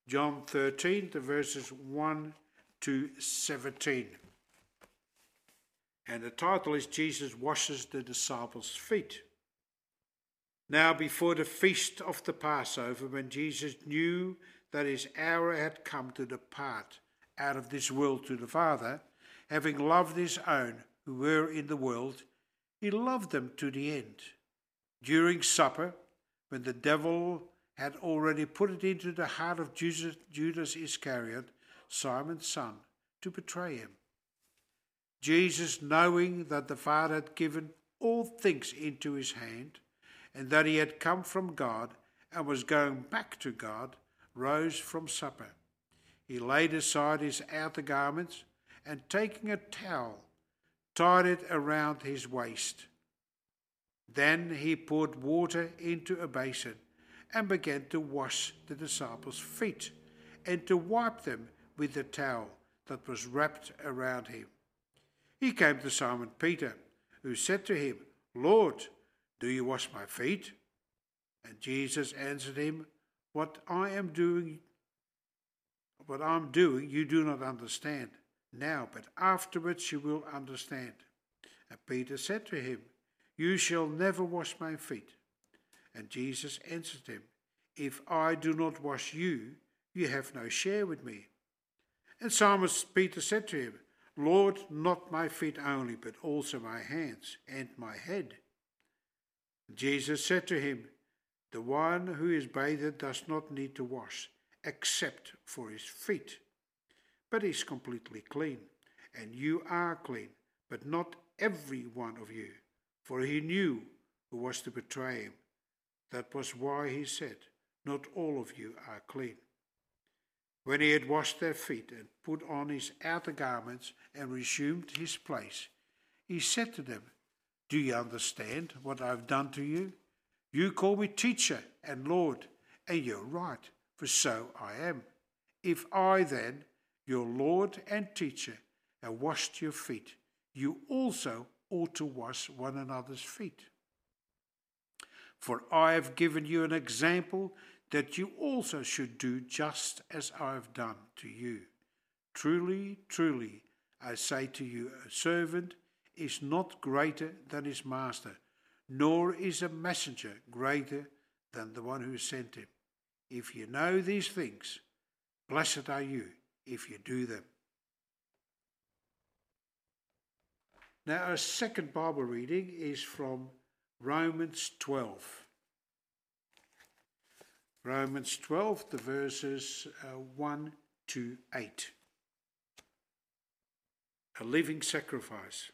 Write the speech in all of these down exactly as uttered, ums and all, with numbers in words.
John thirteen, the verses one to seventeen. And the title is Jesus Washes the Disciples' Feet. Now before the feast of the Passover, when Jesus knew that his hour had come to depart out of this world to the Father, having loved his own who were in the world, he loved them to the end. During supper, when the devil had already put it into the heart of Judas, Judas Iscariot, Simon's son, to betray him, Jesus, knowing that the Father had given all things into his hand, and that he had come from God and was going back to God, rose from supper. He laid aside his outer garments, and taking a towel, tied it around his waist. Then he poured water into a basin and began to wash the disciples' feet and to wipe them with the towel that was wrapped around him. He came to Simon Peter, who said to him, Lord, do you wash my feet? And Jesus answered him, What I am doing, what I'm doing, you do not understand now, but afterwards you will understand. And Peter said to him, You shall never wash my feet. And Jesus answered him, If I do not wash you, you have no share with me. And Simon Peter said to him, Lord, not my feet only, but also my hands and my head. Jesus said to him, The one who is bathed does not need to wash, except for his feet, but is completely clean. And you are clean, but not every one of you. For he knew who was to betray him. That was why he said, Not all of you are clean. When he had washed their feet and put on his outer garments and resumed his place, he said to them, Do you understand what I have done to you? You call me teacher and Lord, and you're right, for so I am. If I then, your Lord and teacher, have washed your feet, you also ought to wash one another's feet. For I have given you an example that you also should do just as I have done to you. Truly, truly, I say to you, a servant is not greater than his master, nor is a messenger greater than the one who sent him. If you know these things, blessed are you if you do them. Now, our second Bible reading is from Romans twelve. Romans twelve, the verses uh, one to eight. A living sacrifice.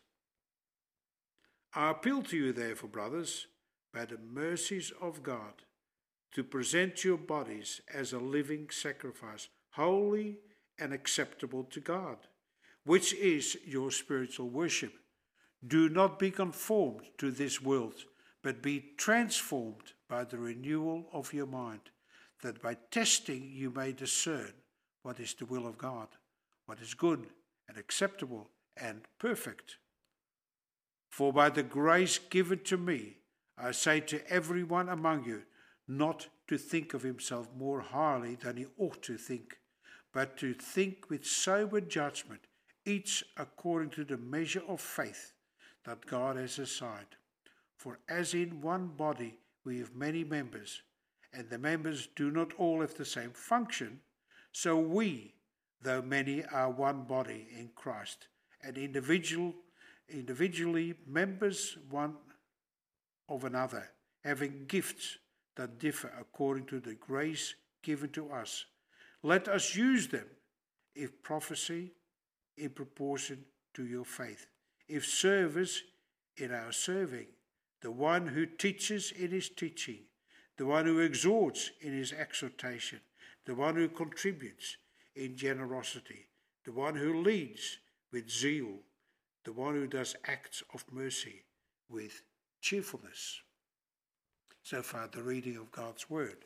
I appeal to you, therefore, brothers, by the mercies of God, to present your bodies as a living sacrifice, holy and acceptable to God, which is your spiritual worship. Do not be conformed to this world, but be transformed by the renewal of your mind, that by testing you may discern what is the will of God, what is good and acceptable and perfect. For by the grace given to me, I say to everyone among you, not to think of himself more highly than he ought to think, but to think with sober judgment, each according to the measure of faith that God has assigned. For as in one body we have many members, and the members do not all have the same function, so we, though many, are one body in Christ, and individual, individually members one of another, having gifts that differ according to the grace given to us. Let us use them, if prophecy, in proportion to your faith, if service, in our serving, the one who teaches in his teaching, the one who exhorts in his exhortation, the one who contributes in generosity, the one who leads with zeal, the one who does acts of mercy with cheerfulness. So far, the reading of God's word.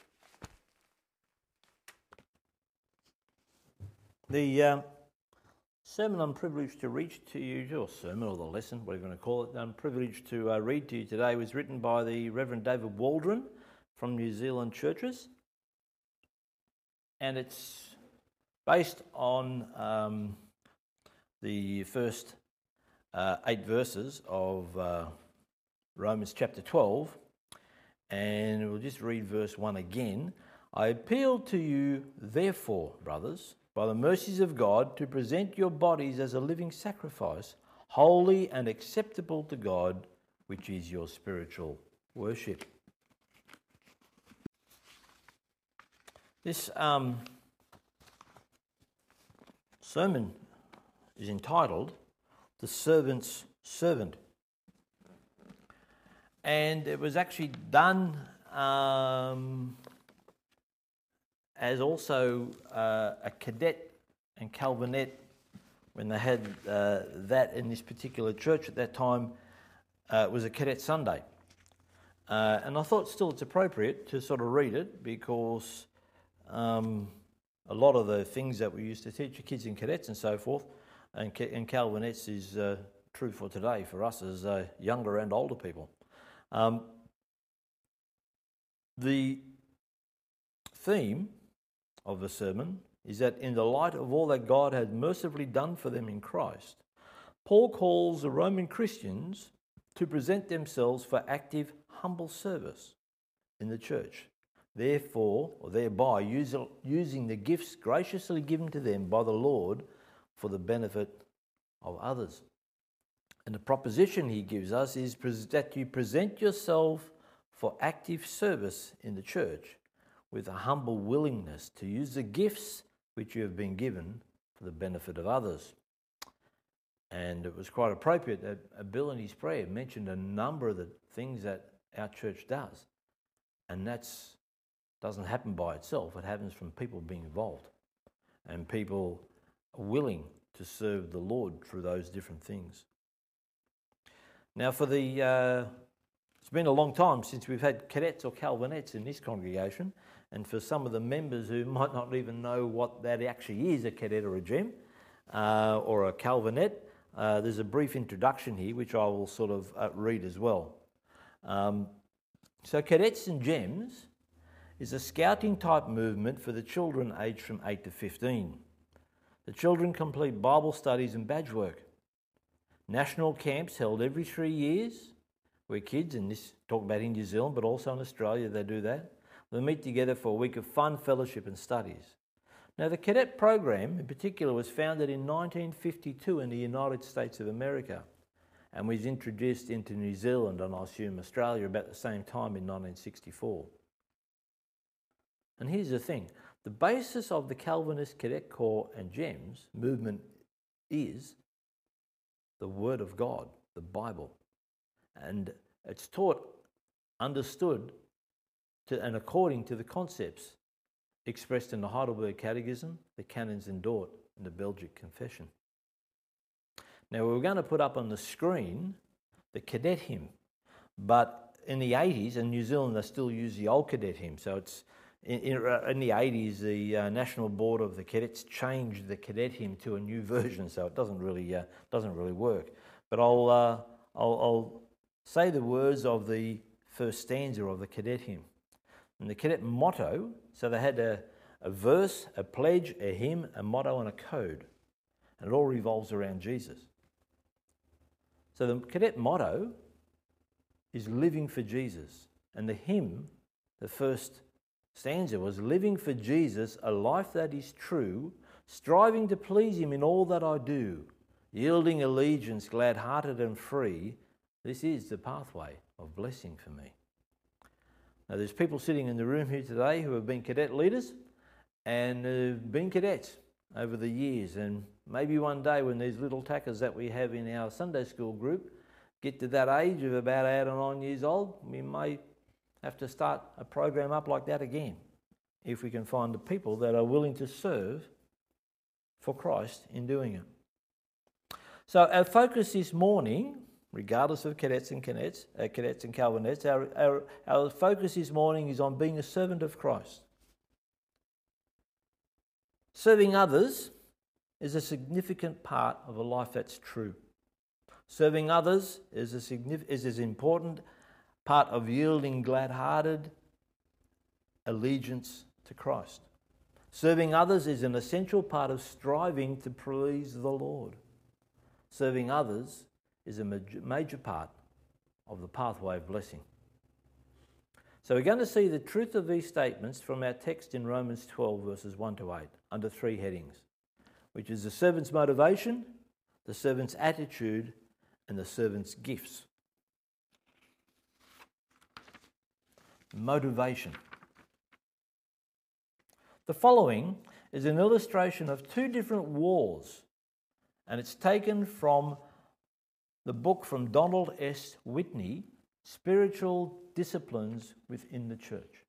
The uh, sermon I'm privileged to read to you, or sermon, or the lesson, whatever you want to call it, I'm privileged to uh, read to you today was written by the Reverend David Waldron from New Zealand Churches. and it's based on um, the first uh, eight verses of uh, Romans chapter twelve, and we'll just read verse one again. I appeal to you, therefore, brothers, by the mercies of God, to present your bodies as a living sacrifice, holy and acceptable to God, which is your spiritual worship. This um, sermon is entitled The Servant's Servant. And it was actually done um, as also uh, a cadet and Calvinette when they had uh, that in this particular church at that time. Uh, it was a Cadet Sunday. Uh, and I thought still it's appropriate to sort of read it because um, a lot of the things that we used to teach the kids in cadets and so forth and, and Calvinettes is uh, true for today for us as uh, younger and older people. Um, the theme of the sermon is that in the light of all that God had mercifully done for them in Christ, Paul calls the Roman Christians to present themselves for active, humble service in the church, therefore, or thereby use, using the gifts graciously given to them by the Lord for the benefit of others. And the proposition he gives us is that you present yourself for active service in the church with a humble willingness to use the gifts which you have been given for the benefit of others. And it was quite appropriate that Bill in his prayer mentioned a number of the things that our church does. And that doesn't happen by itself. It happens from people being involved and people willing to serve the Lord through those different things. Now, for the uh, it's been a long time since we've had cadets or Calvinettes in this congregation, and for some of the members who might not even know what that actually is, a cadet or a gem uh, or a Calvinette, uh, there's a brief introduction here which I will sort of uh, read as well. Um, so cadets and gems is a scouting type movement for the children aged from eight to fifteen. The children complete Bible studies and badge work. National camps held every three years where kids, and this talk about in New Zealand but also in Australia they do that, they meet together for a week of fun, fellowship and studies. Now the cadet program in particular was founded in nineteen fifty-two in the United States of America and was introduced into New Zealand and I assume Australia about the same time in nineteen sixty-four. And here's the thing, the basis of the Calvinist Cadet Corps and GEMS movement is the Word of God, the Bible. And it's taught, understood, to, and according to the concepts expressed in the Heidelberg Catechism, the Canons in Dort, and the Belgic Confession. Now, we were going to put up on the screen the cadet hymn, but in the eighties, in New Zealand, they still use the old cadet hymn. So it's in, in, in the eighties, the uh, National Board of the Cadets changed the cadet hymn to a new version, so it doesn't really uh, doesn't really work. But I'll, uh, I'll I'll say the words of the first stanza of the cadet hymn. And the cadet motto, so they had a, a verse, a pledge, a hymn, a motto and a code. And it all revolves around Jesus. So the cadet motto is living for Jesus. And the hymn, the first stanza was living for Jesus, a life that is true, striving to please him in all that I do, yielding allegiance, glad-hearted and free. This is the pathway of blessing for me. Now, there's people sitting in the room here today who have been cadet leaders and have been cadets over the years. And maybe one day when these little tackers that we have in our Sunday school group get to that age of about eight or nine years old, we may have to start a program up like that again if we can find the people that are willing to serve for Christ in doing it. So our focus this morning, regardless of cadets and cadets, uh, cadets and Calvinettes, our, our, our focus this morning is on being a servant of Christ. Serving others is a significant part of a life that's true. Serving others is, a signif- is as important part of yielding glad-hearted allegiance to Christ. Serving others is an essential part of striving to please the Lord. Serving others is a major part of the pathway of blessing. So we're going to see the truth of these statements from our text in Romans twelve, verses one to eight, under three headings, which is the servant's motivation, the servant's attitude, and the servant's gifts. Motivation. The following is an illustration of two different wars, and it's taken from the book from Donald S. Whitney, Spiritual Disciplines Within the Church.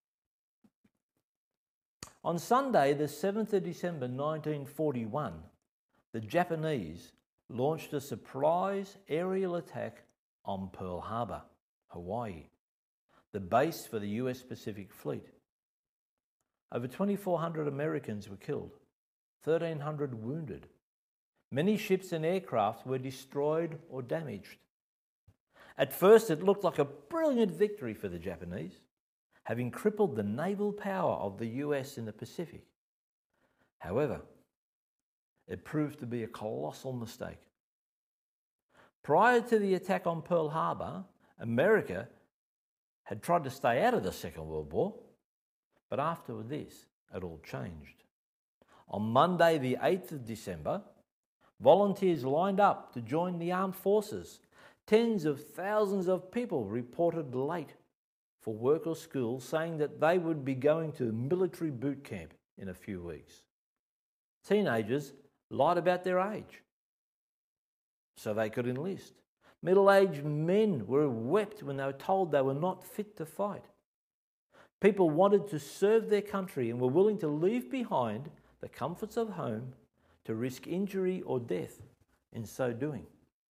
On Sunday, the seventh of December nineteen forty-one, the Japanese launched a surprise aerial attack on Pearl Harbor, Hawaii, the base for the U S Pacific Fleet. Over twenty-four hundred Americans were killed, thirteen hundred wounded. Many ships and aircraft were destroyed or damaged. At first, it looked like a brilliant victory for the Japanese, having crippled the naval power of the U S in the Pacific. However, it proved to be a colossal mistake. Prior to the attack on Pearl Harbor, America had tried to stay out of the Second World War, but after this, it all changed. On Monday, the eighth of December, volunteers lined up to join the armed forces. Tens of thousands of people reported late for work or school, saying that they would be going to military boot camp in a few weeks. Teenagers lied about their age so they could enlist. Middle-aged men were wept when they were told they were not fit to fight. People wanted to serve their country and were willing to leave behind the comforts of home to risk injury or death in so doing.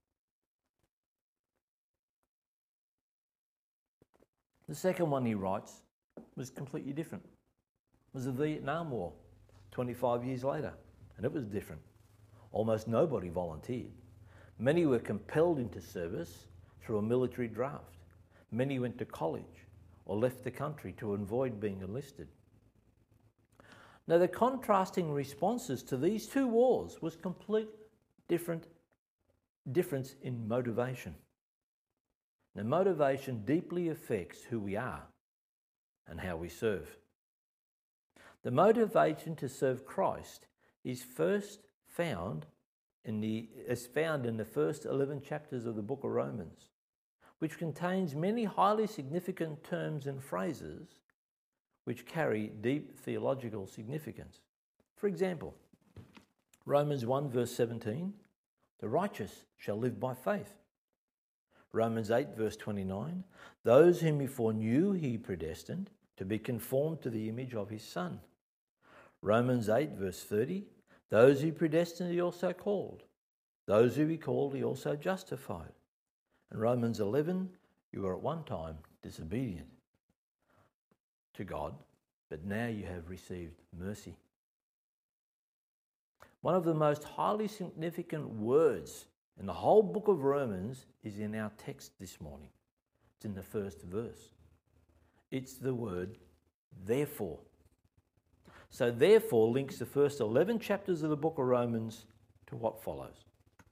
The second one he writes was completely different. It was the Vietnam War, twenty-five years later, and it was different. Almost nobody volunteered. Many were compelled into service through a military draft. Many went to college or left the country to avoid being enlisted. Now, the contrasting responses to these two wars was complete different difference in motivation. Now, motivation deeply affects who we are and how we serve. The motivation to serve Christ is first found in the is found in the first eleven chapters of the book of Romans, which contains many highly significant terms and phrases which carry deep theological significance. For example, Romans one verse seventeen, the righteous shall live by faith. Romans eight verse twenty-nine, those whom he foreknew he predestined to be conformed to the image of his Son. Romans eight verse thirty, those he predestined he also called. Those who he called he also justified. And Romans eleven, you were at one time disobedient to God, but now you have received mercy. One of the most highly significant words in the whole book of Romans is in our text this morning. It's in the first verse. It's the word therefore. So therefore links the first eleven chapters of the book of Romans to what follows.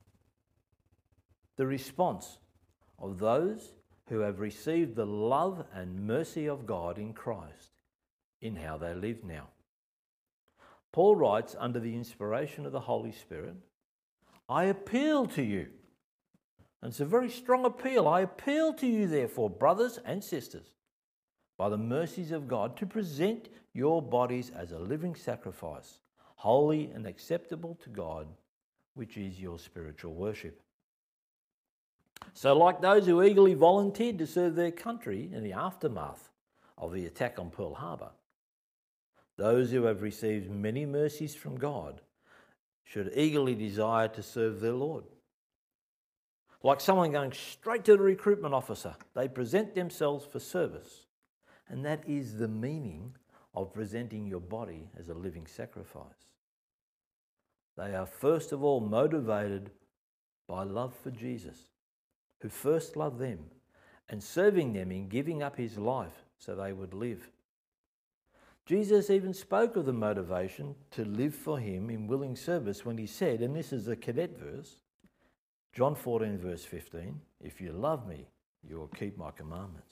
The response of those who have received the love and mercy of God in Christ in how they live now. Paul writes under the inspiration of the Holy Spirit, I appeal to you. And it's a very strong appeal. I appeal to you, therefore, brothers and sisters, by the mercies of God, to present your bodies as a living sacrifice, holy and acceptable to God, which is your spiritual worship. So like those who eagerly volunteered to serve their country in the aftermath of the attack on Pearl Harbor, those who have received many mercies from God should eagerly desire to serve their Lord. Like someone going straight to the recruitment officer, they present themselves for service. And that is the meaning of presenting your body as a living sacrifice. They are first of all motivated by love for Jesus, who first loved them, and serving them in giving up his life so they would live. Jesus even spoke of the motivation to live for him in willing service when he said, and this is a cadet verse, John fourteen verse fifteen, "If you love me, you will keep my commandments."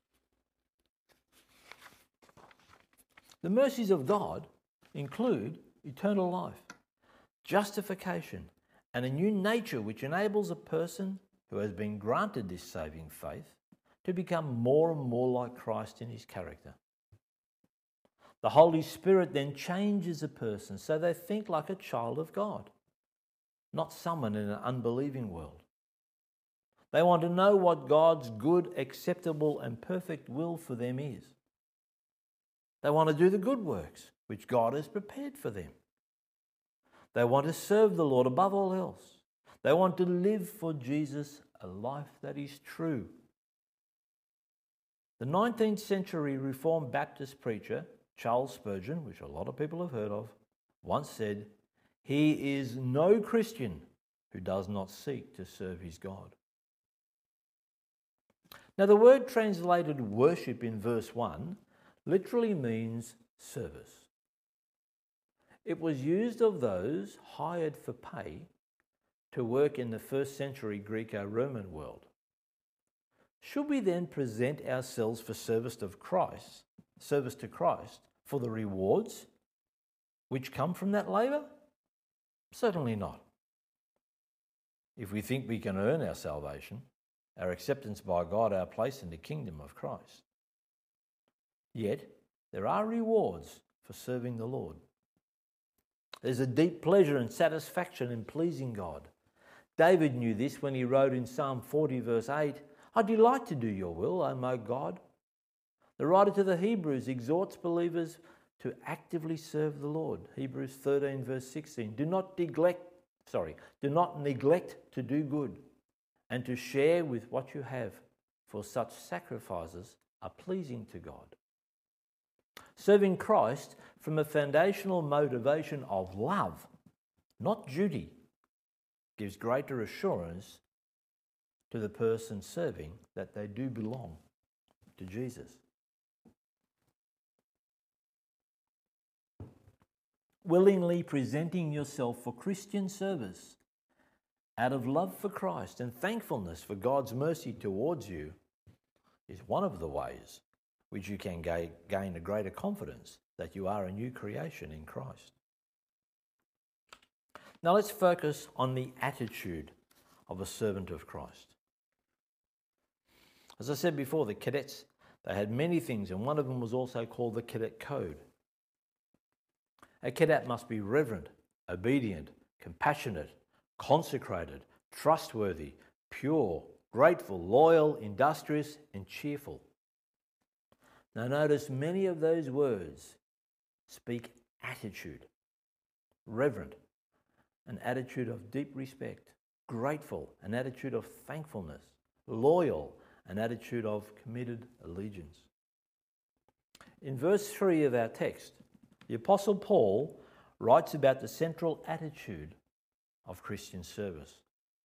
The mercies of God include eternal life, justification, and a new nature which enables a person who has been granted this saving faith to become more and more like Christ in his character. The Holy Spirit then changes a person so they think like a child of God, not someone in an unbelieving world. They want to know what God's good, acceptable, and perfect will for them is. They want to do the good works which God has prepared for them. They want to serve the Lord above all else. They want to live for Jesus a life that is true. The nineteenth century Reformed Baptist preacher, Charles Spurgeon, which a lot of people have heard of, once said, "He is no Christian who does not seek to serve his God." Now, the word translated worship in verse one literally means service. It was used of those hired for pay to work in the first century Greco-Roman world. Should we then present ourselves for service to Christ, service to Christ for the rewards which come from that labour? Certainly not. If we think we can earn our salvation, our acceptance by God, our place in the kingdom of Christ. Yet, there are rewards for serving the Lord. There's a deep pleasure and satisfaction in pleasing God. David knew this when he wrote in Psalm forty verse eight, "I delight to do your will, O my God." The writer to the Hebrews exhorts believers to actively serve the Lord. Hebrews thirteen verse sixteen, "Do not neglect, sorry, do not neglect to do good and to share with what you have, for such sacrifices are pleasing to God." Serving Christ from a foundational motivation of love, not duty, gives greater assurance to the person serving that they do belong to Jesus. Willingly presenting yourself for Christian service out of love for Christ and thankfulness for God's mercy towards you is one of the ways which you can gain a greater confidence that you are a new creation in Christ. Now let's focus on the attitude of a servant of Christ. As I said before, the cadets, they had many things, and one of them was also called the cadet code. A cadet must be reverent, obedient, compassionate, consecrated, trustworthy, pure, grateful, loyal, industrious, and cheerful. Now notice many of those words speak attitude. Reverent, an attitude of deep respect. Grateful, an attitude of thankfulness. Loyal, an attitude of committed allegiance. In verse three of our text, the Apostle Paul writes about the central attitude of Christian service.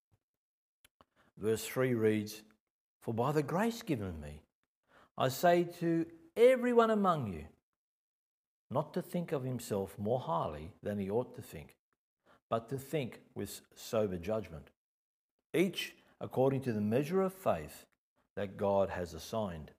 Verse three reads, "For by the grace given me, I say to everyone among you, not to think of himself more highly than he ought to think, but to think with sober judgment, each according to the measure of faith that God has assigned."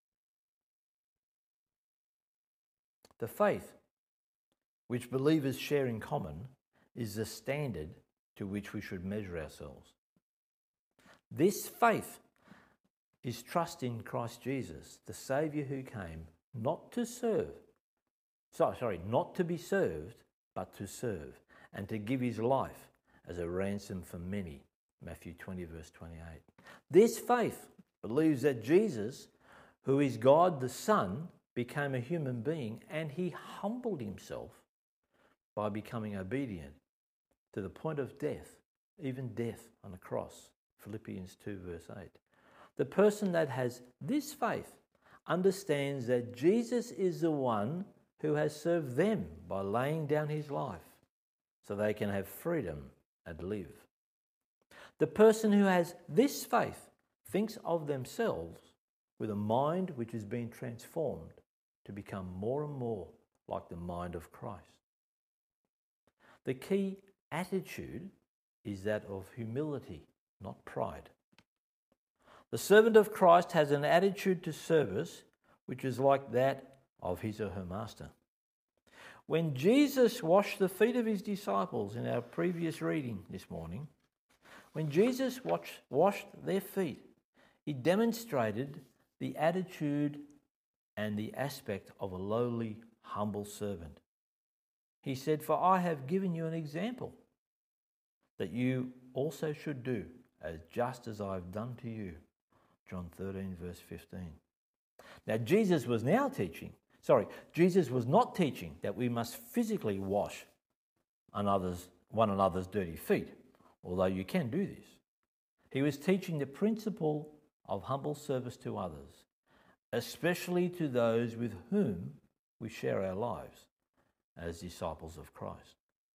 The faith which believers share in common is the standard to which we should measure ourselves. This faith is trust in Christ Jesus, the Saviour who came not to serve, sorry, sorry, not to be served, but to serve, and to give his life as a ransom for many. Matthew twenty verse twenty-eight. This faith believes that Jesus, who is God the Son, became a human being, and he humbled himself by becoming obedient to the point of death, even death on a cross. Philippians two verse eight. The person that has this faith understands that Jesus is the one who has served them by laying down his life so they can have freedom and live. The person who has this faith thinks of themselves with a mind which has been transformed to become more and more like the mind of Christ. The key attitude is that of humility, not pride. The servant of Christ has an attitude to service which is like that of his or her master. When Jesus washed the feet of his disciples in our previous reading this morning, when Jesus watched, washed their feet, he demonstrated the attitude and the aspect of a lowly, humble servant. He said, "For I have given you an example that you also should do, as just as I have done to you." John thirteen, verse fifteen. Now, Jesus was now teaching, sorry, Jesus was not teaching that we must physically wash another's, one another's dirty feet, although you can do this. He was teaching the principle of humble service to others, especially to those with whom we share our lives as disciples of Christ.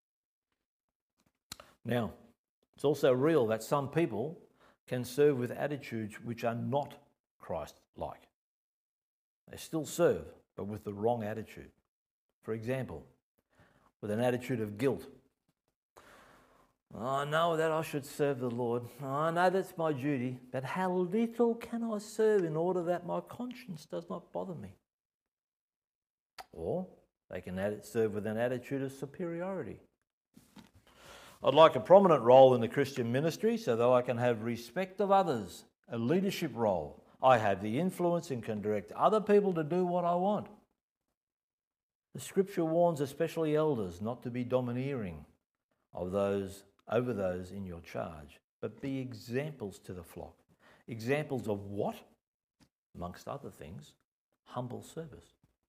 Now, it's also real that some people can serve with attitudes which are not Christ-like. They still serve, but with the wrong attitude. For example, with an attitude of guilt. I know that I should serve the Lord. I know that's my duty, but how little can I serve in order that my conscience does not bother me? Or they can serve with an attitude of superiority. I'd like a prominent role in the Christian ministry so that I can have respect of others, a leadership role. I have the influence and can direct other people to do what I want. The scripture warns especially elders not to be domineering of those over those in your charge, but be examples to the flock. Examples of what? Amongst other things, humble service.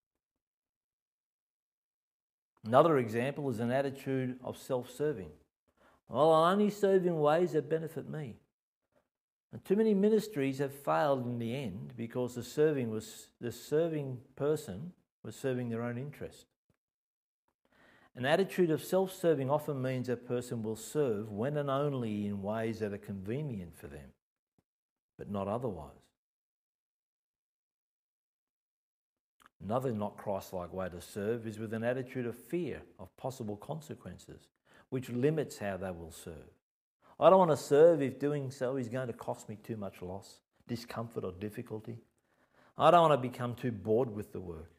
Another example is an attitude of self-serving. Well, I'll only serve in ways that benefit me. And too many ministries have failed in the end because the serving was the serving person was serving their own interest. An attitude of self-serving often means a person will serve when and only in ways that are convenient for them, but not otherwise. Another not Christ-like way to serve is with an attitude of fear of possible consequences, which limits how they will serve. I don't want to serve if doing so is going to cost me too much loss, discomfort or difficulty. I don't want to become too bored with the work.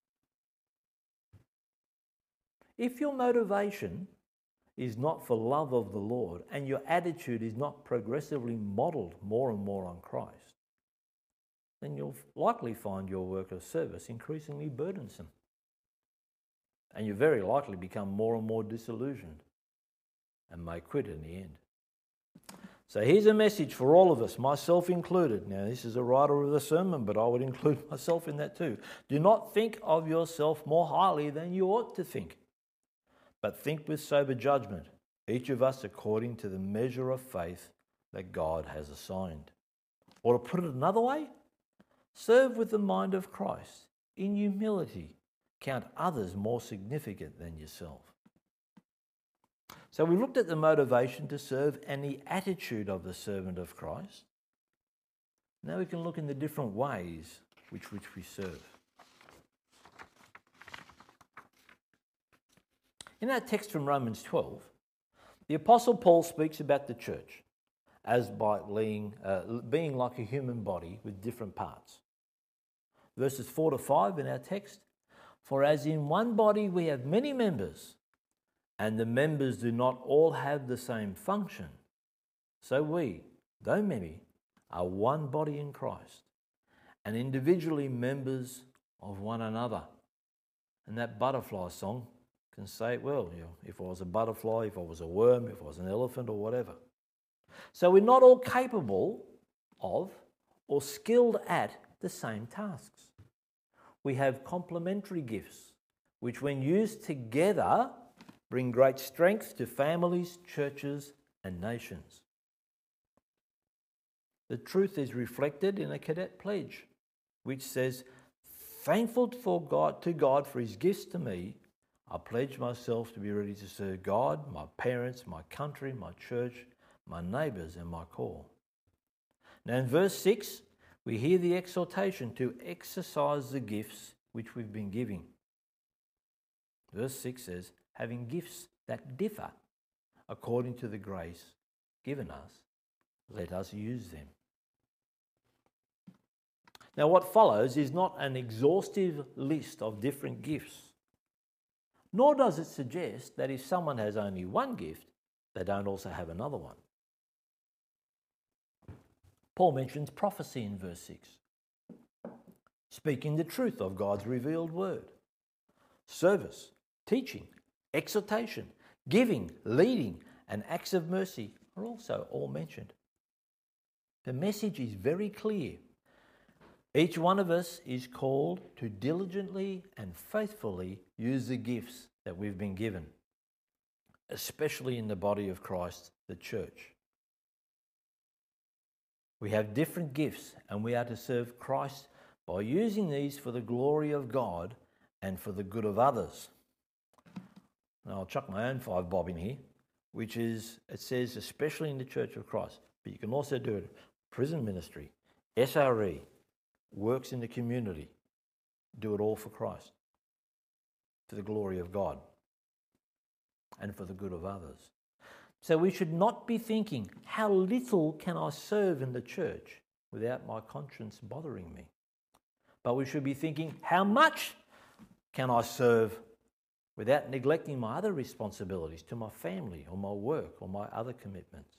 If your motivation is not for love of the Lord and your attitude is not progressively modelled more and more on Christ, then you'll likely find your work of service increasingly burdensome. And you very likely become more and more disillusioned and may quit in the end. So here's a message for all of us, myself included. Now, this is a writer of the sermon, but I would include myself in that too. Do not think of yourself more highly than you ought to think, but think with sober judgment, each of us according to the measure of faith that God has assigned. Or to put it another way, serve with the mind of Christ. In humility, count others more significant than yourself. So we looked at the motivation to serve and the attitude of the servant of Christ. Now we can look in the different ways which, which we serve. In our text from Romans twelve, the Apostle Paul speaks about the church as by being, uh, being like a human body with different parts. Verses four to five in our text, "For as in one body we have many members, and the members do not all have the same function, so we, though many, are one body in Christ, and individually members of one another." And that butterfly song can say it well. You know, if I was a butterfly, if I was a worm, if I was an elephant or whatever. So we're not all capable of or skilled at the same tasks. We have complementary gifts, which when used together bring great strength to families, churches, and nations. The truth is reflected in a cadet pledge, which says, "Thankful for God, to God for his gifts to me, I pledge myself to be ready to serve God, my parents, my country, my church, my neighbours, and my call." Now in verse six, we hear the exhortation to exercise the gifts which we've been giving. Verse six says, having gifts that differ according to the grace given us, let us use them. Now, what follows is not an exhaustive list of different gifts, nor does it suggest that if someone has only one gift, they don't also have another one. Paul mentions prophecy in verse six, speaking the truth of God's revealed word. Service, teaching, exhortation, giving, leading, and acts of mercy are also all mentioned. The message is very clear. Each one of us is called to diligently and faithfully use the gifts that we've been given, especially in the body of Christ, the church. We have different gifts, and we are to serve Christ by using these for the glory of God and for the good of others. Now, I'll chuck my own five bob in here, which is, it says, especially in the Church of Christ, but you can also do it prison ministry, S R E, works in the community. Do it all for Christ, for the glory of God, and for the good of others. So we should not be thinking, how little can I serve in the church without my conscience bothering me? But we should be thinking, how much can I serve without neglecting my other responsibilities to my family or my work or my other commitments?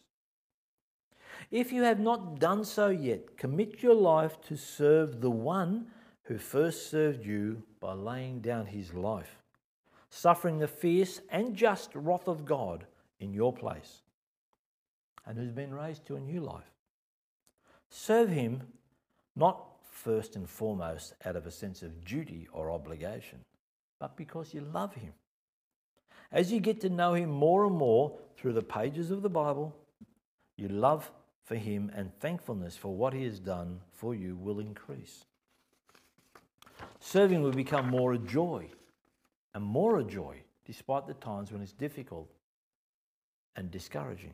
If you have not done so yet, commit your life to serve the one who first served you by laying down his life, suffering the fierce and just wrath of God in your place, and who's been raised to a new life. Serve him not first and foremost out of a sense of duty or obligation, but because you love him. As you get to know him more and more through the pages of the Bible, your love for him and thankfulness for what he has done for you will increase. Serving will become more a joy and more a joy despite the times when it's difficult and discouraging.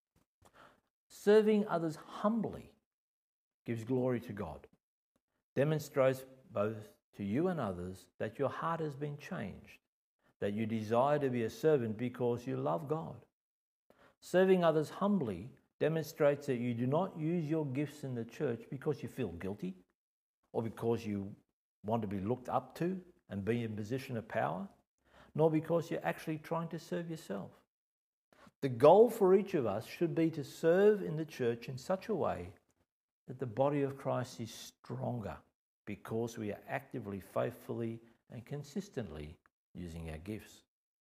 Serving others humbly gives glory to God, demonstrates both to you and others that your heart has been changed, that you desire to be a servant because you love God. Serving others humbly demonstrates that you do not use your gifts in the church because you feel guilty or because you want to be looked up to and be in a position of power, nor because you're actually trying to serve yourself. The goal for each of us should be to serve in the church in such a way that the body of Christ is stronger because we are actively, faithfully, and consistently using our gifts.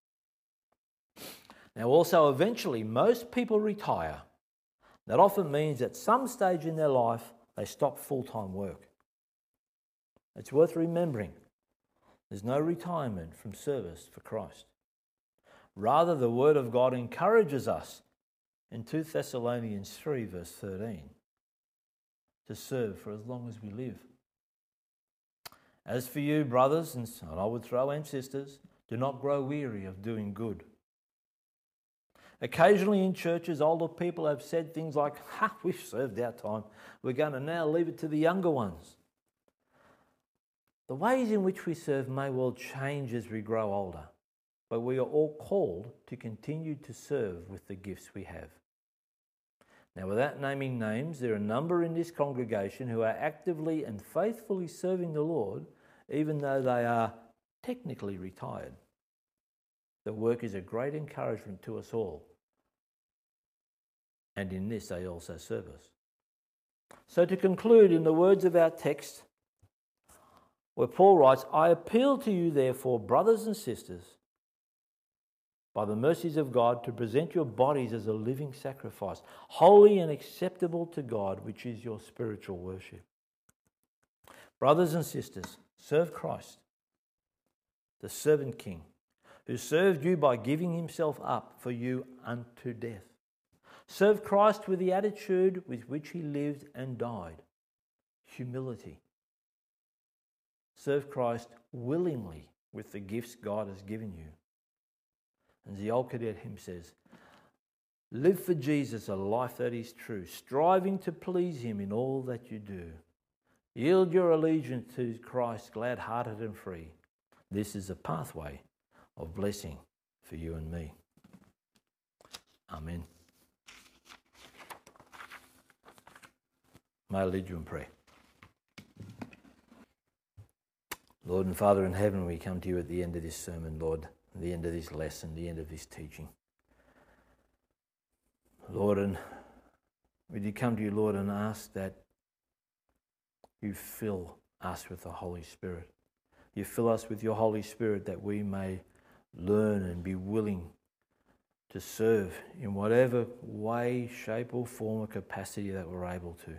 Now, also, eventually, most people retire. That often means at some stage in their life, they stop full-time work. It's worth remembering there's no retirement from service for Christ. Rather, the Word of God encourages us in two Thessalonians three, verse thirteen, to serve for as long as we live. As for you, brothers, and I would throw in sisters, do not grow weary of doing good. Occasionally in churches, older people have said things like, ha, we've served our time. We're going to now leave it to the younger ones. The ways in which we serve may well change as we grow older, but we are all called to continue to serve with the gifts we have. Now, without naming names, there are a number in this congregation who are actively and faithfully serving the Lord, even though they are technically retired. The work is a great encouragement to us all. And in this, they also serve us. So to conclude, in the words of our text, where Paul writes, I appeal to you, therefore, brothers and sisters, by the mercies of God, to present your bodies as a living sacrifice, holy and acceptable to God, which is your spiritual worship. Brothers and sisters, serve Christ, the servant king, who served you by giving himself up for you unto death. Serve Christ with the attitude with which he lived and died, humility. Serve Christ willingly with the gifts God has given you. And the old cadet hymn says, live for Jesus a life that is true, striving to please him in all that you do. Yield your allegiance to Christ, glad-hearted and free. This is a pathway of blessing for you and me. Amen. May I lead you in prayer. Lord and Father in heaven, we come to you at the end of this sermon, Lord, at the end of this lesson, the end of this teaching. Lord, and we do come to you, Lord, and ask that you fill us with the Holy Spirit. You fill us with your Holy Spirit that we may learn and be willing to serve in whatever way, shape or form or capacity that we're able to.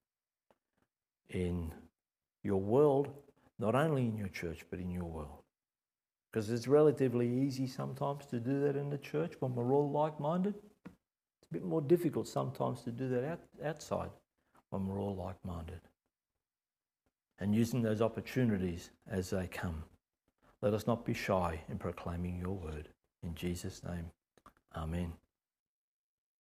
In your world, not only in your church, but in your world. Because it's relatively easy sometimes to do that in the church when we're all like-minded. It's a bit more difficult sometimes to do that out, outside when we're all like-minded. And using those opportunities as they come. Let us not be shy in proclaiming your word. In Jesus' name, amen.